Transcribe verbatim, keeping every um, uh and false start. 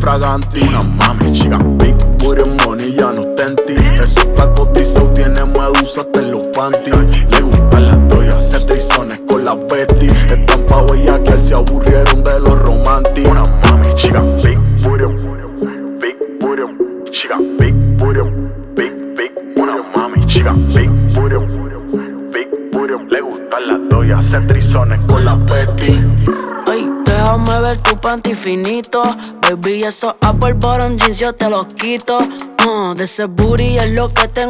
fraganti. Una mami chica, big booty money, ya no está en ti. Eso está cotizado, tiene medusa hasta en los panties. Le gustan las doyas, hacer trizones con las Betty. Están pa' bellaquear, se aburrieron de los románticos. Una mami chica, big booty, big booty, chica, big booty, big, big. Una mami chica, big booty, big booty. Le gustan las doyas, hacer trizones con las Betty. Ay, déjame ver tu panty finito. Baby, esos Apple Bottom jeans yo te los quito. uh, De ese booty es lo que tengo